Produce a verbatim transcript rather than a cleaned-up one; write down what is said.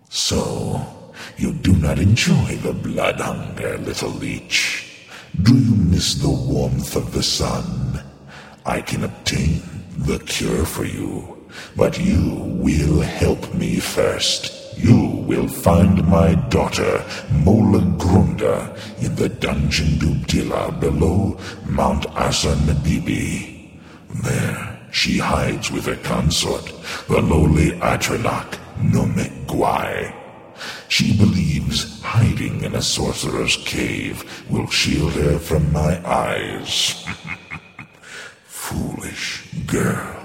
So, you do not enjoy the blood hunger, little leech. Do you miss the warmth of the sun? I can obtain the cure for you, but you will help me first. You will find my daughter, Mola Grunda, in the Dungeon Dubdilla below Mount Asa Nabibi. There she hides with her consort, the lowly Atronach Nomegwai. She believes hiding in a sorcerer's cave will shield her from my eyes. Foolish girl.